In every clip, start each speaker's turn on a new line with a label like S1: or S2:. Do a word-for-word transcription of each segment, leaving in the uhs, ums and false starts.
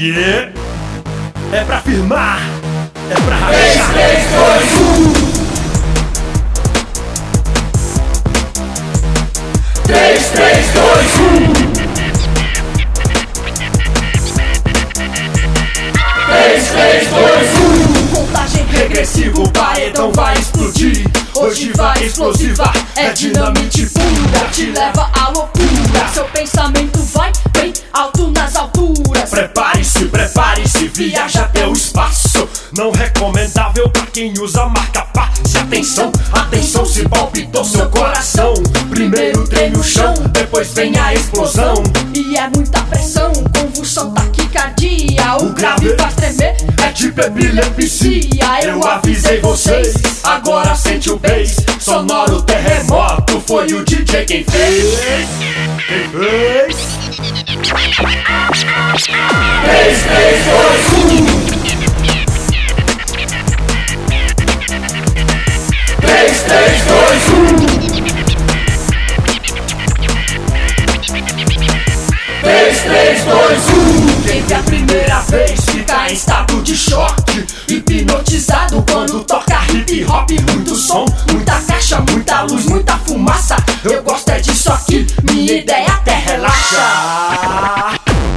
S1: Yeah. É pra firmar, é pra rachar.
S2: três, três, dois, um. três, três, dois, um. três, três, dois, um.
S3: Contagem
S2: Regressivo, o paredão vai explodir. Hoje vai explosiva, é dinamite pura.
S3: te leva à loucura. Seu pensamento vai bem alto nas alturas.
S1: Prepare-se, prepare-se, viaja até o espaço. Não recomendável pra quem usa marca passe. Atenção, atenção, se palpitou seu coração. Primeiro treme o chão, depois vem a explosão.
S3: E é muita pressão, convulsão, taquicardia. O grave faz tremer,
S1: é tipo epilepsia.
S3: Eu avisei vocês,
S1: agora sente o bass. Sonoro terremoto, foi o D J quem fez. Quem fez?
S2: três, três, dois, um. três, três, dois, um. três, três, dois, um.
S1: Quem vê a primeira vez fica em estado de choque, hipnotizado quando toca hip hop. Muito som, muita caixa, muita luz, muita fumaça. Eu gosto é disso aqui, minha ideia até relaxa.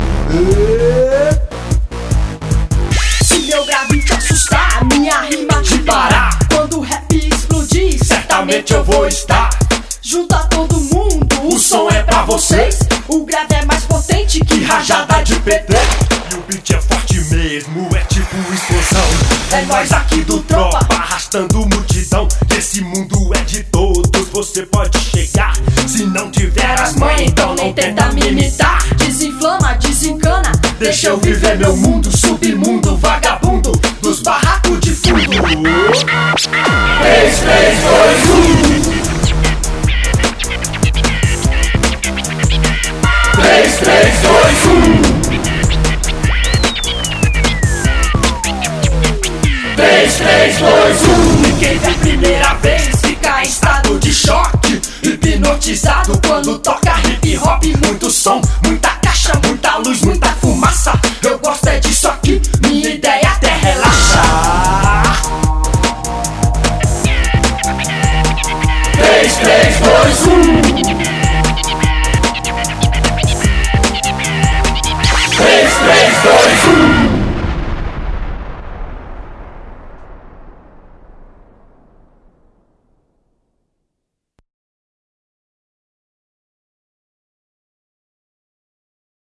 S3: Se meu grave te assustar, minha rima
S1: te parar.
S3: Quando o rap explodir,
S1: certamente eu vou estar
S3: junto a todo mundo.
S1: O som é pra vocês,
S3: o grave é mais potente que
S1: que rajada de P T. E o beat é forte mesmo, é tipo explosão. É nós aqui do Tropa, arrastando multidão. Esse mundo é de todos, você pode chegar. Se não tiver as mães, então nem tenta me imitar.
S3: Desinflama, desencana,
S1: Deixa eu viver meu mundo, submundo, vagabundo dos barracos de fundo.
S2: três, três, dois, um. três, três, dois, um. três, três, dois, um.
S1: E quem vê a primeira vez fica em estado de choque, hipnotizado quando toca hip hop. Muito som, muita caixa, muita luz, muita fumaça.